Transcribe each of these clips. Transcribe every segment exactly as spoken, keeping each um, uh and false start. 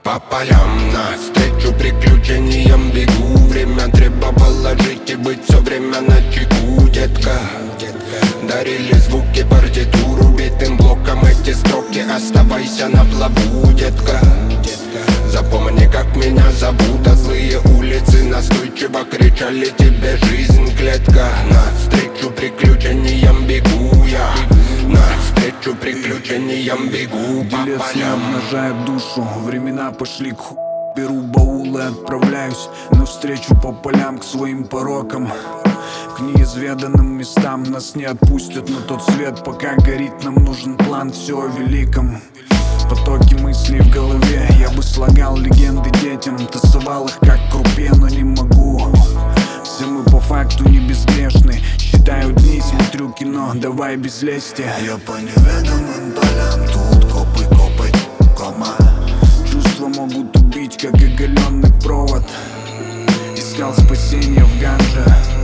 По полям навстречу приключениям бегу. Время требовало жить и быть все время на чеку, детка. Дарили звуки партитуру битым блоком эти строки. Оставайся на плаву, детка. Запомни, как меня зовут, а злые улицы настойчиво кричали тебе: жизнь клетка. Навстречу приключениям бегу я, навстречу приключениям бегу. Делец не обнажает душу, времена пошли к ху... Беру баул и отправляюсь навстречу по полям к своим порокам, к неизведанным местам. Нас не отпустят на тот свет, пока горит. Нам нужен план, все о великом. Потоки мыслей в голове, я бы слагал легенды детям, тасовал их как крупе, но не могу. Все мы по факту не безгрешны. Считаю дни, смотрю кино, давай без лести. Я по неведомым полям, тут копы копать, кома. Чувства могут убить, как оголенный провод. Искал спасения в ганже,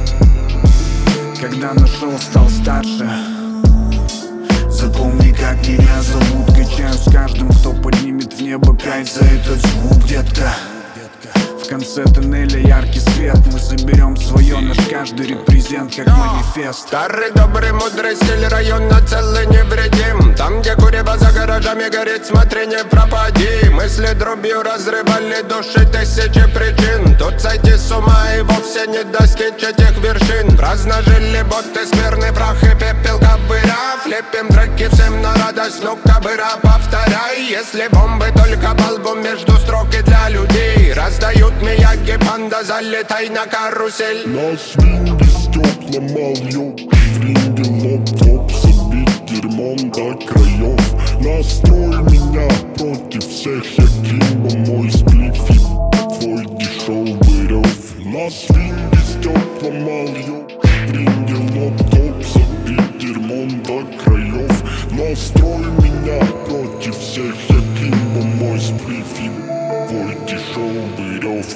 когда нашел, стал старше. Запомни, как меня зовут. Качаю с каждым, кто поднимет в небо кайф за этот звук, детка. В конце тоннеля яркий свет, мы заберем свое, наш каждый репрезент как манифест. Старый добрый мудрый стиль района целый невредим. Там, где курево за гаражами горит, смотри, не пропади. Мысли дробью разрывали души тысячи причин. Тут сойти с ума и вовсе не достичь этих вершин. Праздно жили боты, скверный прах и пепел кобыра. Лепим треки всем на радость, ну кобыра, повторяй. Если бомбы только по лбу между строк и для людей раздают мияги, панда, залетай на карусель. На свинге стекла мал, в ринге лоп-топ, забить дерьмом до краев. Настрой меня против всех, я Кимбо, мой сплив и твой дешевый рев. На свинге стекла мал, в ринге лоп-топ, забить дерьмом до краев. Настрой меня против всех, я Кимбо, мой сплив и твой дешевый рев.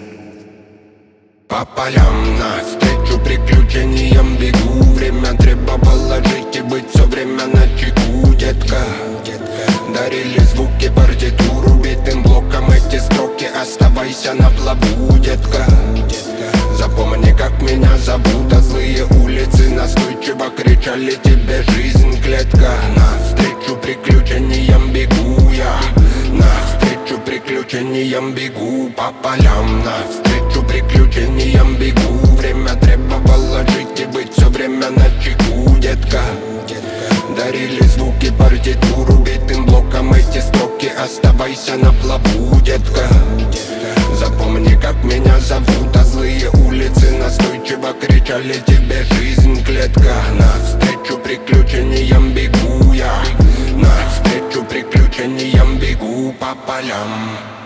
По полям навстречу приключениям бегу. Время требовало жить и быть все время на чеку, детка. Дарили звуки партитуру битым блоком эти строки. Оставайся на плаву, детка. Запомни, как меня зовут, а злые улицы настойчиво кричали тебе: жизнь клетка. Навстречу приключениям бегу я, навстречу приключениям бегу. По полям навстречу приключениям бегу. Время требовало жить и быть все время на чеку, детка. Дарили звуки партитуру битым блоком эти строки. Оставайся на плаву, детка. Запомни, как меня зовут, а злые улицы настойчиво кричали тебе: жизнь клетка. Навстречу приключениям бегу я, навстречу приключениям бегу по полям.